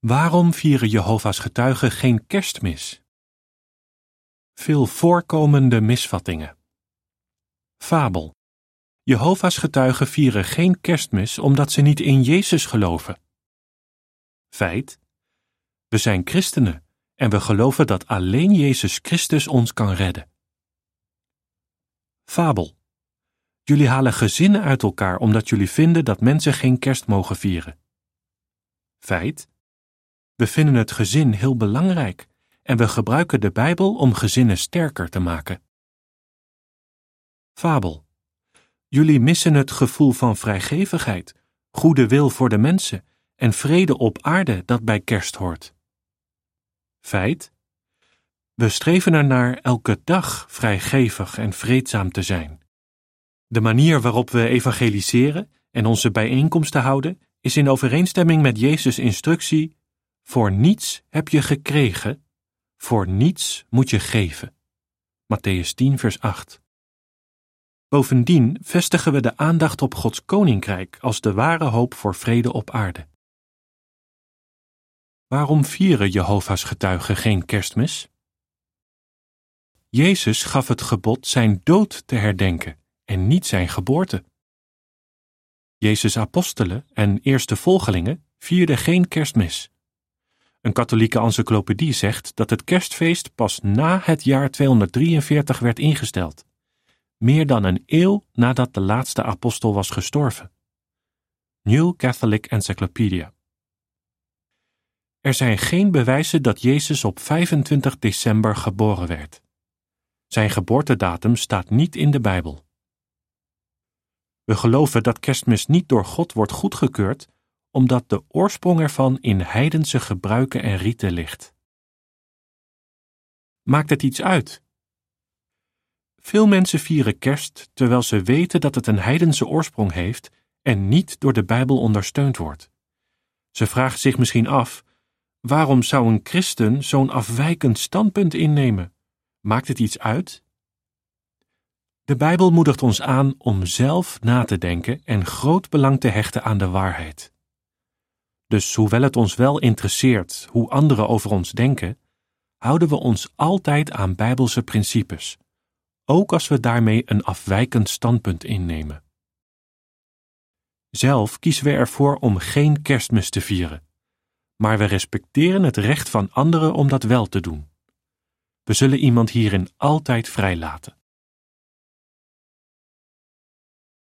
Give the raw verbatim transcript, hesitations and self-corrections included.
Waarom vieren Jehovah's getuigen geen kerstmis? Veel voorkomende misvattingen. Fabel. Jehovah's getuigen vieren geen kerstmis omdat ze niet in Jezus geloven. Feit. We zijn christenen en we geloven dat alleen Jezus Christus ons kan redden. Fabel. Jullie halen gezinnen uit elkaar omdat jullie vinden dat mensen geen kerst mogen vieren. Feit. We vinden het gezin heel belangrijk en we gebruiken de Bijbel om gezinnen sterker te maken. Fabel. Jullie missen het gevoel van vrijgevigheid, goede wil voor de mensen en vrede op aarde dat bij kerst hoort. Feit. We streven ernaar elke dag vrijgevig en vreedzaam te zijn. De manier waarop we evangeliseren en onze bijeenkomsten houden is in overeenstemming met Jezus' instructie: voor niets heb je gekregen, voor niets moet je geven. Mattheüs tien vers acht. Bovendien vestigen we de aandacht op Gods koninkrijk als de ware hoop voor vrede op aarde. Waarom vieren Jehovah's getuigen geen kerstmis? Jezus gaf het gebod zijn dood te herdenken en niet zijn geboorte. Jezus' apostelen en eerste volgelingen vierden geen kerstmis. Een katholieke encyclopedie zegt dat het kerstfeest pas na het jaar tweehonderddrieënveertig werd ingesteld, meer dan een eeuw nadat de laatste apostel was gestorven. New Catholic Encyclopedia. Er zijn geen bewijzen dat Jezus op vijfentwintig december geboren werd. Zijn geboortedatum staat niet in de Bijbel. We geloven dat kerstmis niet door God wordt goedgekeurd, omdat de oorsprong ervan in heidense gebruiken en riten ligt. Maakt het iets uit? Veel mensen vieren kerst terwijl ze weten dat het een heidense oorsprong heeft en niet door de Bijbel ondersteund wordt. Ze vragen zich misschien af: waarom zou een christen zo'n afwijkend standpunt innemen? Maakt het iets uit? De Bijbel moedigt ons aan om zelf na te denken en groot belang te hechten aan de waarheid. Dus hoewel het ons wel interesseert hoe anderen over ons denken, houden we ons altijd aan Bijbelse principes, ook als we daarmee een afwijkend standpunt innemen. Zelf kiezen we ervoor om geen kerstmis te vieren, maar we respecteren het recht van anderen om dat wel te doen. We zullen iemand hierin altijd vrijlaten.